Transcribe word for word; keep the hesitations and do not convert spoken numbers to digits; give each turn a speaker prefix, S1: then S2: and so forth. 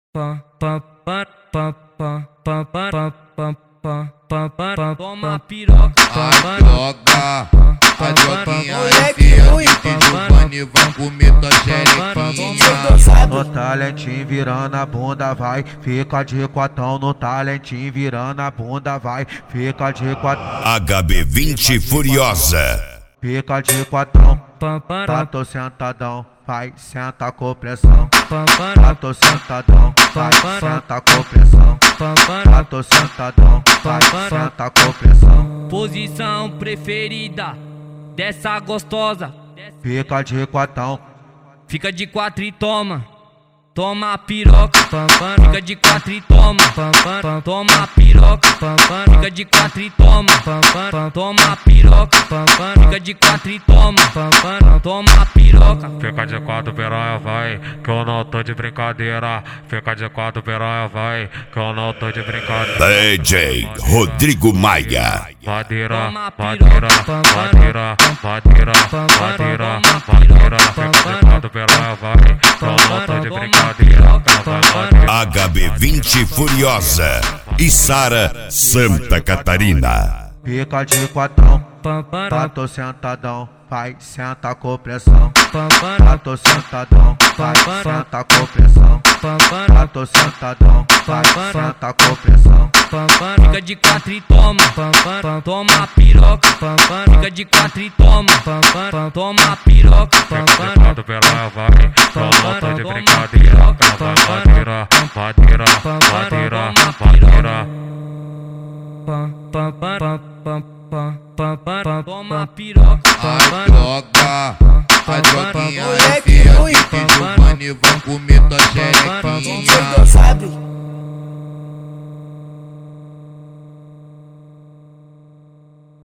S1: Toma piroca,
S2: a droga, a droguinha enfiando de Giovanni, vai comer tua xerequinha.
S3: No talentinho virando a bunda vai, fica de quatão. No talentinho virando a bunda vai, fica de quatão.
S4: H B vinte Furiosa.
S3: Fica de quatão, tá tô sentadão, vai, senta com pressão. Tá tô sentadão, vai, senta com pressão. Tá tô sentadão, vai, senta com pressão.
S1: posição preferida dessa gostosa.
S3: Fica de quatão,
S1: Fica de quatro e toma, toma a piroca. Fica de quatro e toma, toma a piroca. Fica de quatro e toma, toma a piroca. Fica de quatro e toma, toma a piroca.
S5: Fica de quatro piranha vai, que eu não tô de brincadeira. Fica de quatro piranha vai, que eu não tô de brincadeira.
S4: D J Rodrigo Maia.
S5: Vadeira, vadeira, vadeira, vadeira, vadeira, vadeira. Fica de quatro piranha vai, que eu não tô de brincadeira.
S4: H B vinte Furiosa. Içara, Santa Catarina.
S3: fica de quatão, tá tô sentadão, vai, senta com pressão. Tá tô sentadão, vai, senta com pressão. Tá tô sentadão, vai, senta com pressão.
S1: Fica de quatro e toma, toma a piroca. Fica de quatro e toma, toma a piroca.
S5: Fica de quatro piranha vai, que eu não tô de brincadeira. Vadeira, vadeira, vadeira, vadeira.
S1: Toma a piroca.
S2: A droga, a droguinha enfiando de Giovanni, vai comer tua xerequinha.